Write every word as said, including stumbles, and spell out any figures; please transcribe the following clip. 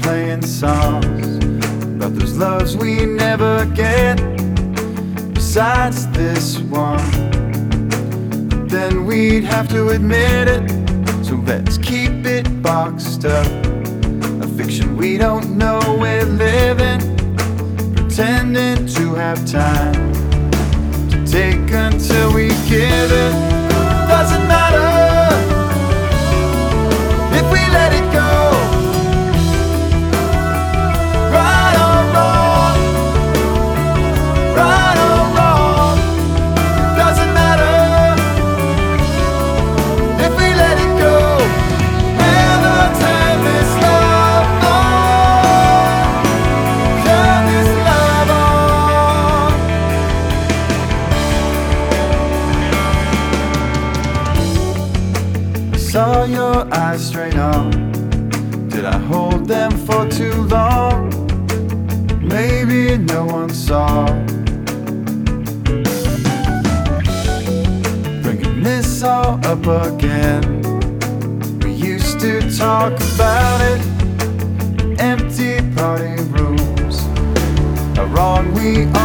playing songs about those loves we never get, besides this one. But then we'd have to admit it, so let's keep it boxed up. A fiction we don't know we're living, pretending to have time to take until we give it. Doesn't matter if we let it go. Right or wrong, right or wrong, doesn't matter if we let it go. Never turn this love on, turn this love on. I saw your eyes straight on. Did I hold them for too long? Maybe no one saw. Bringing this all up again. We used to talk about it in empty party rooms, how wrong we